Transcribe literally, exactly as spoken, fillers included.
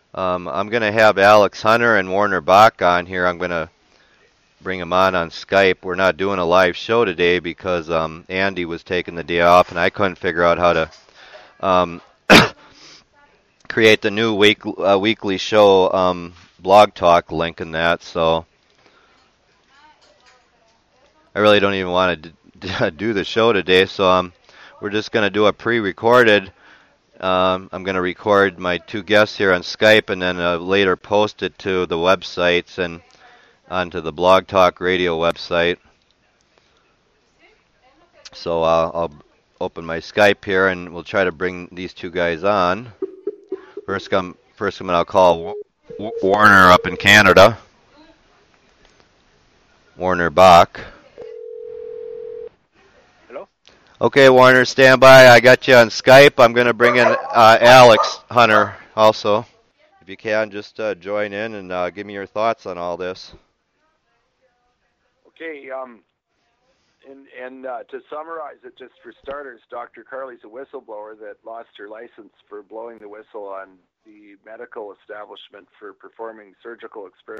Um, I'm going to have Alex Hunter and Warner Bach on here. I'm going to bring them on on Skype. We're not doing a live show today because um, Andy was taking the day off, and I couldn't figure out how to um, create the new week uh, weekly show um, blog talk link in that. So I really don't even want to do the show today. So um, we're just going to do a pre-recorded. Um, I'm going to record my two guests here on Skype and then uh, later post it to the websites and onto the Blog Talk Radio website. So uh, I'll open my Skype here and we'll try to bring these two guys on. First, come, first I'm going to call w- Warner up in Canada. Warner Bach. Hello? Okay, Warner, stand by. I got you on Skype. I'm going to bring in uh, Alex Hunter also. If you can, just uh, join in and uh, give me your thoughts on all this. Okay, um, and, and uh, to summarize it, just for starters, Doctor Carley's a whistleblower that lost her license for blowing the whistle on the medical establishment for performing surgical experiments